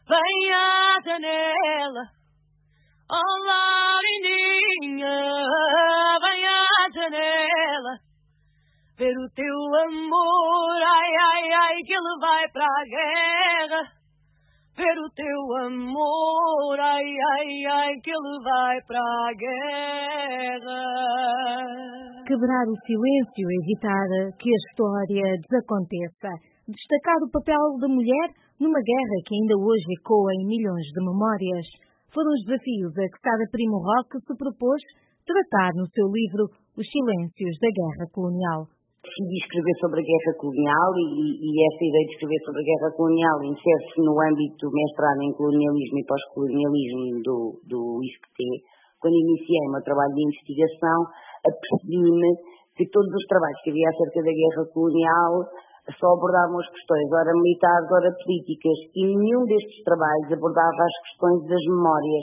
Vem à janela, oh Laurinha, vem à janela, ver o teu amor, ai, ai, ai, que ele vai para a guerra. Ver o teu amor, ai, ai, ai, que ele vai para a guerra. Quebrar o silêncio, evitar que a história desaconteça. Destacar o papel da mulher numa guerra que ainda hoje ecoa em milhões de memórias. Foram os desafios a que Sada Primo Roque se propôs tratar no seu livro Os Silêncios da Guerra Colonial. Decidi escrever sobre a guerra colonial e essa ideia de escrever sobre a guerra colonial insere-se no âmbito do mestrado em colonialismo e pós-colonialismo do ISCTE. Quando iniciei o meu trabalho de investigação, apercebi-me que todos os trabalhos que havia acerca da guerra colonial só abordavam as questões, ora militares, ora políticas, e nenhum destes trabalhos abordava as questões das memórias.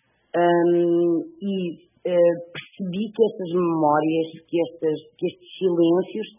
Percebi que estas memórias, que estes silêncios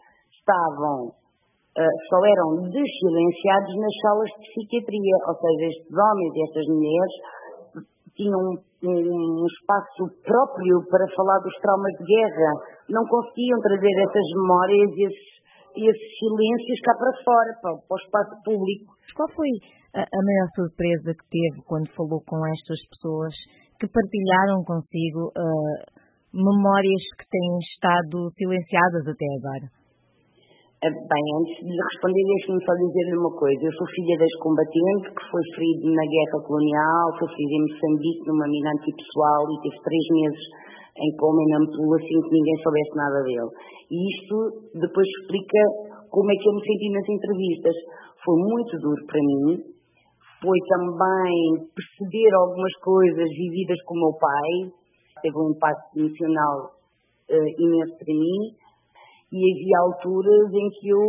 só eram desilenciados nas salas de psiquiatria, ou seja, estes homens e estas mulheres tinham um espaço próprio para falar dos traumas de guerra, não conseguiam trazer essas memórias e esses silêncios cá para fora, para o espaço público. Qual foi a maior surpresa que teve quando falou com estas pessoas que partilharam consigo memórias que têm estado silenciadas até agora? Bem, antes de lhe responder, deixe-me só dizer-lhe uma coisa. Eu sou filha de ex-combatente que foi ferido na guerra colonial, foi ferido em Moçambique numa mina antipessoal e teve 3 meses em coma e na ampula sem que ninguém soubesse nada dele. E isto depois explica como é que eu me senti nas entrevistas. Foi muito duro para mim. Foi também perceber algumas coisas vividas com o meu pai. Teve um impacto emocional imenso para mim. E havia alturas em que eu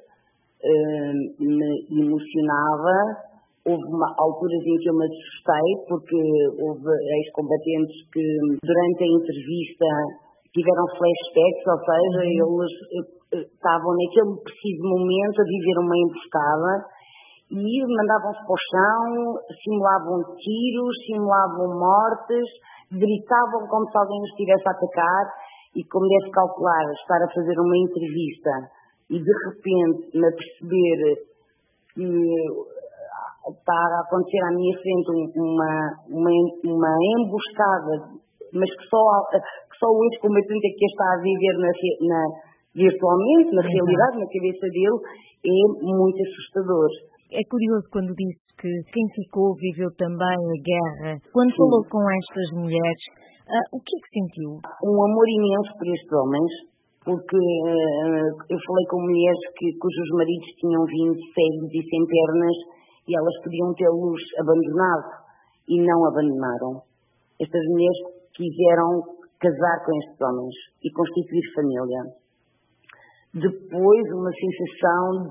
me emocionava. Houve alturas em que eu me assustei, porque houve ex-combatentes que durante a entrevista tiveram flashbacks, ou seja, eles estavam naquele preciso momento a viver uma emboscada e mandavam-se para o chão, simulavam tiros, simulavam mortes, gritavam como se alguém os estivesse a atacar e, como deve calcular, estar a fazer uma entrevista e de repente me aperceber que está a acontecer à minha frente uma emboscada, mas que só o ex-combatente é que está a viver virtualmente, na realidade, na cabeça dele, é muito assustador. É curioso quando disse que quem ficou viveu também a guerra. Quando falou com estas mulheres, o que é que sentiu? Um amor imenso por estes homens, porque eu falei com mulheres cujos maridos tinham vindo cegos e sem pernas e elas podiam tê-los abandonado e não abandonaram. Estas mulheres quiseram casar com estes homens e constituir família. Depois, uma sensação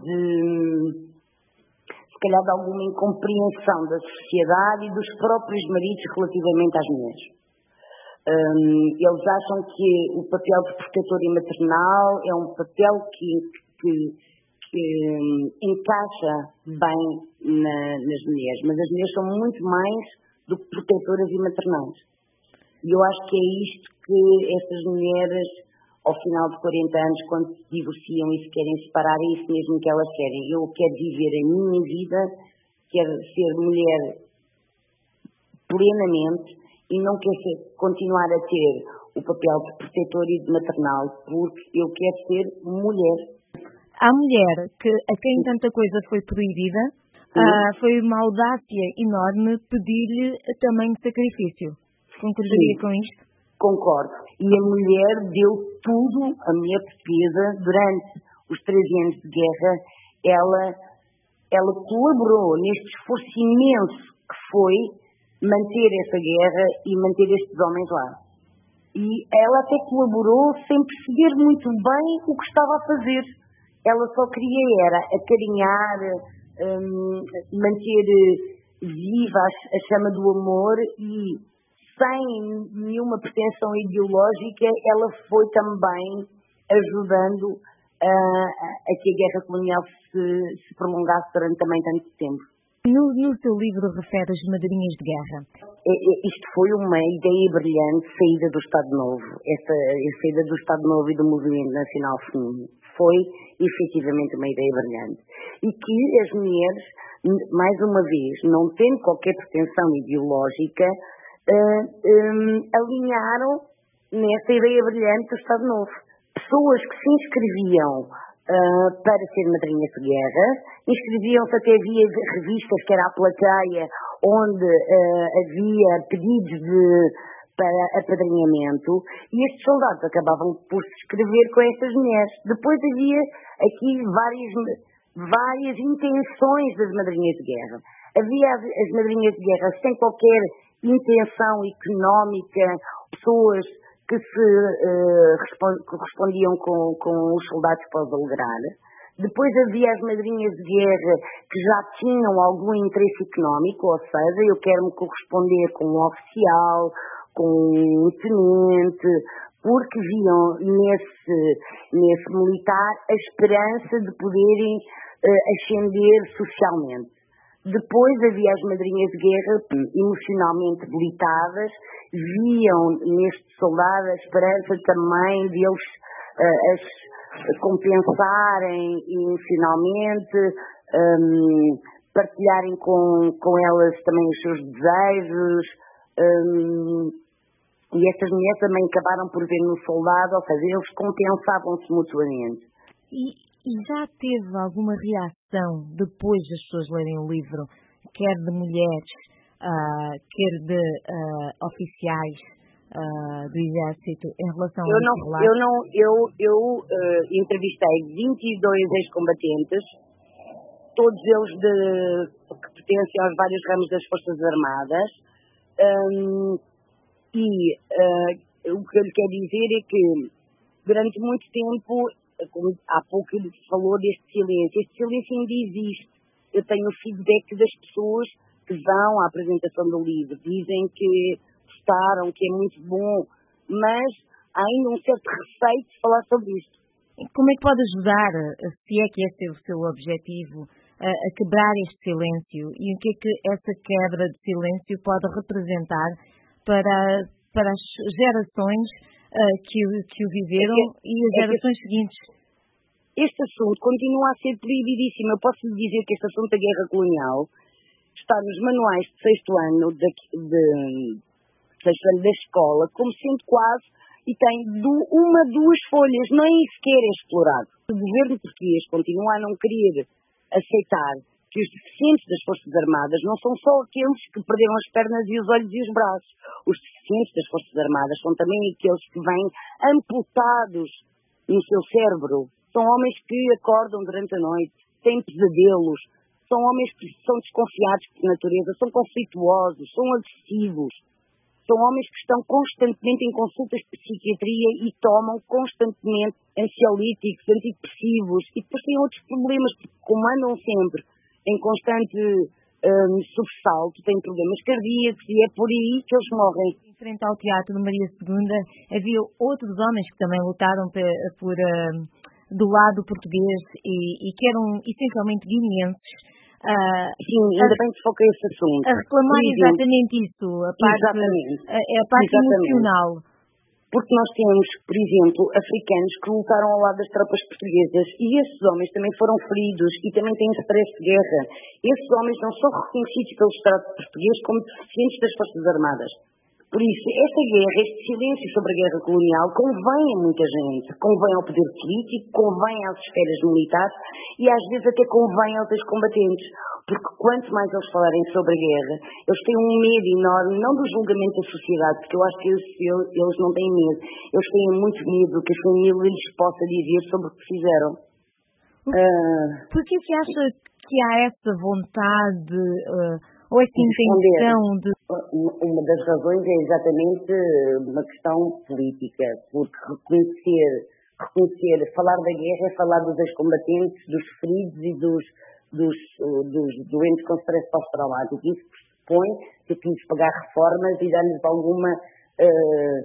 se calhar de alguma incompreensão da sociedade e dos próprios maridos relativamente às mulheres. Eles acham que o papel de protetor e maternal é um papel que encaixa bem nas mulheres, mas as mulheres são muito mais do que protetoras e maternais. E eu acho que é isto que estas mulheres, ao final de 40 anos, quando se divorciam e se querem separar, é isso mesmo que elas querem. Eu quero viver a minha vida, quero ser mulher plenamente e não quero continuar a ter o papel de protetor e de maternal, porque eu quero ser mulher. A mulher a quem tanta coisa foi proibida, foi uma audácia enorme pedir-lhe tamanho de sacrifício. Concordaria com isto? Concordo. E a mulher deu tudo, a mulher portuguesa, durante os 13 anos de guerra, ela colaborou neste esforço imenso que foi manter essa guerra e manter estes homens lá. E ela até colaborou sem perceber muito bem o que estava a fazer. Ela só queria era acarinhar, manter viva a chama do amor e, sem nenhuma pretensão ideológica, ela foi também ajudando a que a guerra colonial se prolongasse durante também tanto tempo. No seu livro refere as madrinhas de guerra. Isto foi uma ideia brilhante, saída do Estado Novo. Essa saída do Estado Novo e do Movimento Nacional Feminino foi efetivamente uma ideia brilhante. E que as mulheres, mais uma vez, não tendo qualquer pretensão ideológica, alinharam nessa ideia brilhante do Estado Novo. Pessoas que se inscreviam para ser madrinhas de guerra, inscreviam-se, até havia revistas que era a Plateia, onde havia pedidos para apadrinhamento, e estes soldados acabavam por se inscrever com estas mulheres. Depois havia aqui várias intenções das madrinhas de guerra. Havia as madrinhas de guerra sem qualquer intenção económica, pessoas que correspondiam com os soldados para os alegrar. Depois havia as madrinhas de guerra que já tinham algum interesse económico, ou seja, eu quero-me corresponder com um oficial, com um tenente, porque viam nesse militar a esperança de poderem ascender socialmente. Depois havia as madrinhas de guerra emocionalmente debilitadas, viam neste soldado a esperança também de eles as compensarem emocionalmente, partilharem com elas também os seus desejos, e estas mulheres também acabaram por ver no soldado, ou seja, eles compensavam-se mutuamente. E já teve alguma reação depois das pessoas lerem o livro, quer de mulheres, quer de oficiais do Exército, em relação a esse relato? Eu entrevistei 22 ex-combatentes, todos eles que pertencem aos vários ramos das Forças Armadas, o que eu lhe quero dizer é que durante muito tempo, como há pouco ele falou deste silêncio, este silêncio ainda existe. Eu tenho o feedback das pessoas que vão à apresentação do livro, dizem que gostaram, que é muito bom, mas há ainda um certo receio de falar sobre isto. Como é que pode ajudar, se é que esse é o seu objetivo, a quebrar este silêncio? E o que é que essa quebra de silêncio pode representar para as gerações que o viveram e as gerações seguintes? Este assunto continua a ser proibidíssimo. Eu posso lhe dizer que este assunto da guerra colonial está nos manuais de sexto ano da escola, como sendo quase, e tem duas folhas, nem sequer é explorado. O governo português continua a não querer aceitar que os deficientes das Forças Armadas não são só aqueles que perderam as pernas e os olhos e os braços. Os deficientes das Forças Armadas são também aqueles que vêm amputados no seu cérebro. São homens que acordam durante a noite, têm pesadelos, são homens que são desconfiados por natureza, são conflituosos, são agressivos. São homens que estão constantemente em consultas de psiquiatria e tomam constantemente ansiolíticos, antidepressivos, e depois têm outros problemas, porque como andam sempre em constante sobressalto, têm problemas cardíacos e é por aí que eles morrem. Em frente ao Teatro de Maria II havia outros homens que também lutaram do lado português e que eram essencialmente guineenses. Sim, ainda bem que foquei esse assunto. A reclamar exatamente isso, a parte emocional. Porque nós temos, por exemplo, africanos que lutaram ao lado das tropas portuguesas e esses homens também foram feridos e também têm stress de guerra. Esses homens não são reconhecidos pelo Estado português como deficientes das Forças Armadas. Por isso, esta guerra, este silêncio sobre a guerra colonial convém a muita gente, convém ao poder político, convém às esferas militares e às vezes até convém aos ex-combatentes, porque quanto mais eles falarem sobre a guerra, eles têm um medo enorme, não do julgamento da sociedade, porque eu acho que eles não têm medo, eles têm muito medo do que a família lhes possa dizer sobre o que fizeram. Por que acha que há essa vontade ou essa intenção de... Uma das razões é exatamente uma questão política, porque reconhecer, falar da guerra é falar dos ex-combatentes, dos feridos e dos doentes com stress pós-traumático. Isso pressupõe ter que lhes pagar reformas e dar-lhes alguma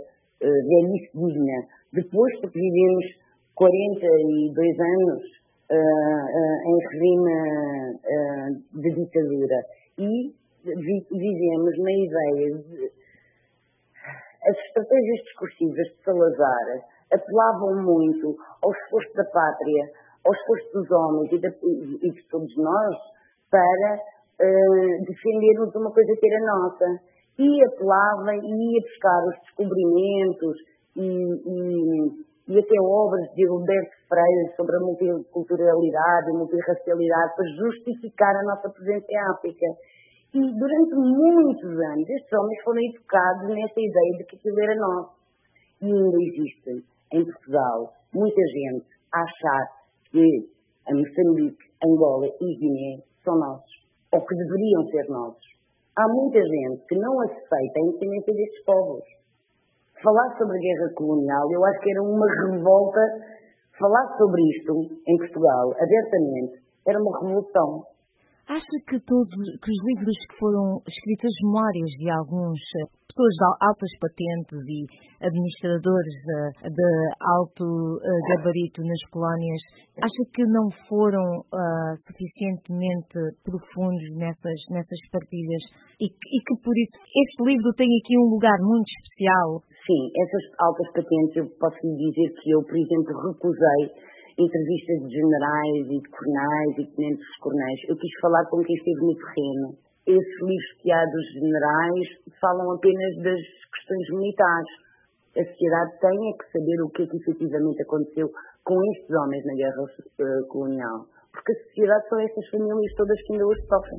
velhice digna. Depois, porque vivemos 42 anos em regime de ditadura. E vivemos na ideia de... As estratégias discursivas de Salazar apelavam muito ao esforço da pátria, ao esforço dos homens e de todos nós para defendermos uma coisa que era nossa. E apelava e ia buscar os descobrimentos e até obras de Gilberto Freire sobre a multiculturalidade e multirracialidade para justificar a nossa presença em África. E durante muitos anos estes homens foram educados nessa ideia de que aquilo era nosso. E ainda existe em Portugal muita gente a achar que a Moçambique, Angola e Guiné são nossos, ou que deveriam ser nossos. Há muita gente que não aceita a independência destes povos. Falar sobre a guerra colonial, eu acho que era uma revolta. Falar sobre isto em Portugal, abertamente, era uma revolução. Acha que os livros que foram escritos, as memórias de alguns pessoas de altas patentes e administradores de alto gabarito nas colónias, acha que não foram suficientemente profundos nessas partilhas e que por isso este livro tem aqui um lugar muito especial? Sim, essas altas patentes, eu posso lhe dizer que eu, por exemplo, recusei entrevistas de generais e de coronais e de tenentes dos coronais. Eu quis falar com quem esteve no terreno. Esses livros que há dos generais falam apenas das questões militares. A sociedade tem que saber o que é que efetivamente aconteceu com estes homens na guerra colonial. Porque a sociedade são essas famílias todas que ainda hoje sofrem.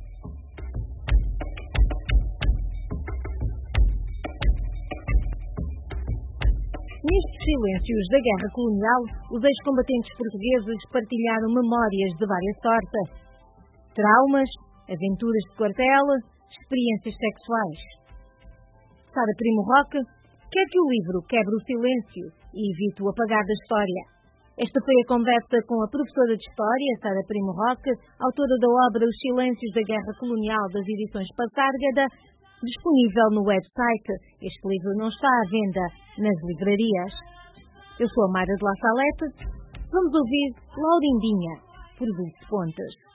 Nestes silêncios da guerra colonial, os ex-combatentes portugueses partilharam memórias de várias sortes. Traumas, aventuras de quartel, experiências sexuais. Sara Primo Roque quer que o livro quebre o silêncio e evite o apagar da história. Esta foi a conversa com a professora de História, Sara Primo Roque, autora da obra Os Silêncios da Guerra Colonial das edições Passárgada, disponível no website. Este livro não está à venda nas livrarias. Eu sou a Mayra de La Salete. Vamos ouvir Laurindinha, por Dulce Pontes.